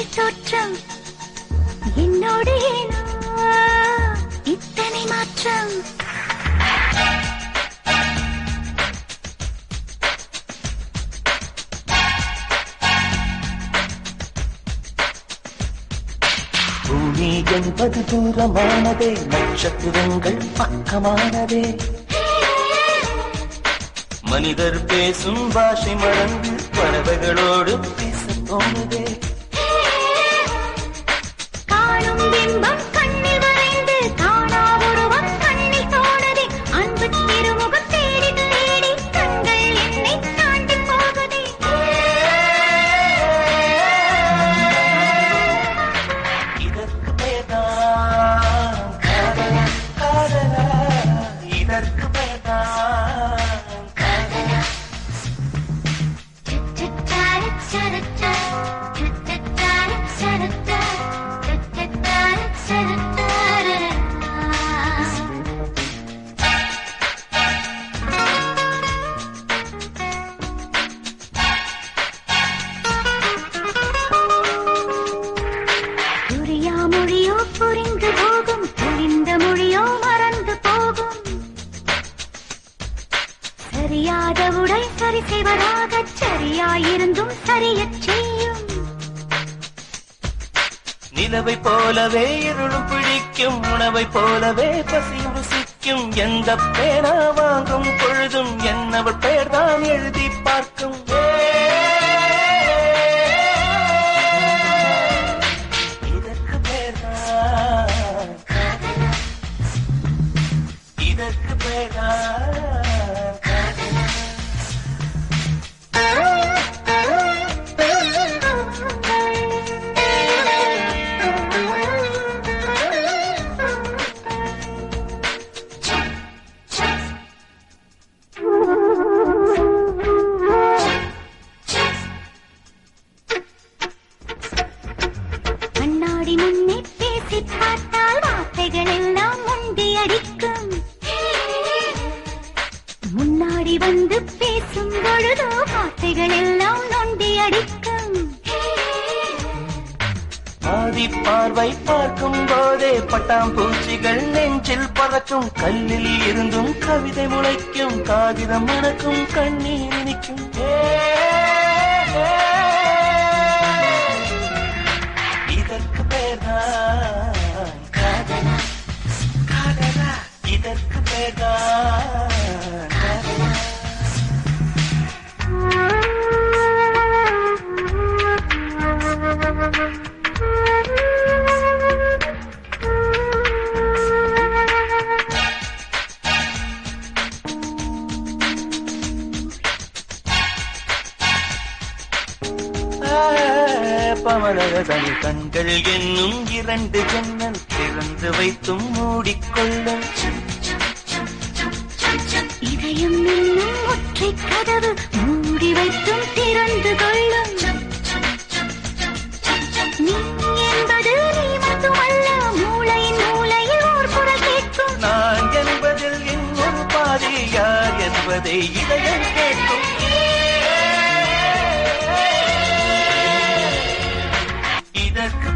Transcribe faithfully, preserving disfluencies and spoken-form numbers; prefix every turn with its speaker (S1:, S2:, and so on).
S1: தோற்றம் என்னோடு ஏனோ இத்தனை மாற்றம்.
S2: பூமி என்பது தூரமானதே, நட்சத்திரங்கள் பக்கமானதே. மனிதர் பேசும் பாஷை மறந்து பறவைகளோடு பேச தோணுதே.
S1: காணும் பிம்பம் கண்ணில் வரைந்து காணா உருவம் கண்ணில் தோணுதே. அன்பு திருமுகம் தேடி தேடி கண்கள் என்னை தாண்டி போகுதே.
S2: இதற்கு பேர்தான் காதலா, காதலா, இதற்கு பேர்தான் காதலா.
S1: புரியா மொழியோ புரிந்து போகும், புரிந்த மொழியோ மறந்து போகும். சரியாத உடை சரி செய்வதாக சரியாயிருந்தும் சரியச் செய்யும்.
S2: நிலவை போலவே இருளும் பிடிக்கும், உணவை போலவே பசியும் ருசிக்கும். எந்த பேனா வாங்கும் பொழுதும் என்னவள் பெயர்தான் எழுதி பார்க்கும். இதற்கு பேர்தான் காதலா, இதற்கு பேர்தான் காதலா.
S1: கண்ணாடி முன்னே பேசி பார்த்தால் வார்த்தைகள் எல்லாம் முண்டி அடிக்கும். முன்னாடி வந்து பேசும் பொழுதோ வார்த்தைகள் எல்லாம் நொண்டி அடிக்கும்.
S2: ஆதி பார்வை பார்க்கும் போதே பட்டாம்பூச்சிகள் நெஞ்சில் பறக்கும். கல்லில் இருந்தும் கவிதை முளைக்கும், காகிதம் மணக்கும், கண்ணீர் இனிக்கும். இதற்கு பேர்தான் காதலா, காதலா, இதற்கு பேர்தான் காதலா. பமலகதனி கண்கள் என்னும் இரண்டு ஜன்னல் திறந்து வைத்தும் மூடிக்கொள்ளும்.
S1: இதயம் என்னும் ஒற்றை கதவு மூடி வைத்தும் திறந்து கொள்ளும். நீ என்பது நீ மட்டுமல்ல, மூளையின் மூளையில் ஓர் குரல் கேட்கும்.
S2: நான் என்பதில் இன்னொரு பாதி யார் என்பதை இதயம் கேட்கும். இதற்கு